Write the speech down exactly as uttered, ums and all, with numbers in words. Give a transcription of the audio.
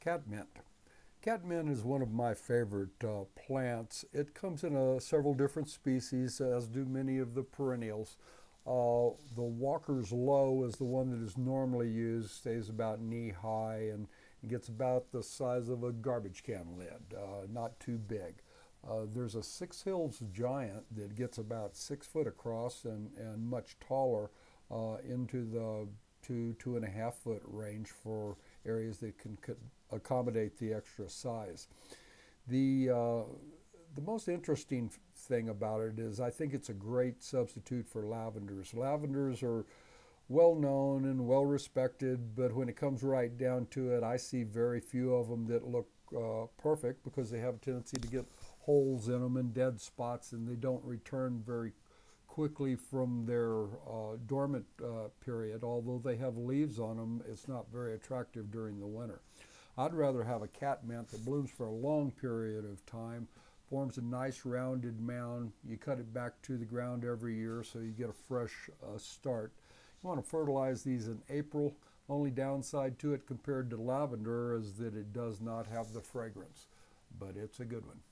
Catmint. Catmint is one of my favorite uh, plants. It comes in uh, several different species, as do many of the perennials. Uh, the Walker's Low is the one that is normally used, stays about knee high and gets about the size of a garbage can lid, uh, not too big. Uh, there's a Six Hills Giant that gets about six foot across and, and much taller uh, into the two, two and a half foot range for areas that can accommodate the extra size. The, uh, the most interesting thing about it is I think it's a great substitute for lavenders. Lavenders are well known and well respected, but when it comes right down to it, I see very few of them that look uh, perfect because they have a tendency to get holes in them and dead spots, and they don't return very quickly from their uh, dormant uh, period. Although they have leaves on them, it's not very attractive during the winter. I'd rather have a catmint that blooms for a long period of time, forms a nice rounded mound. You cut it back to the ground every year so you get a fresh uh, start. You want to fertilize these in April. Only downside to it compared to lavender is that it does not have the fragrance, but it's a good one.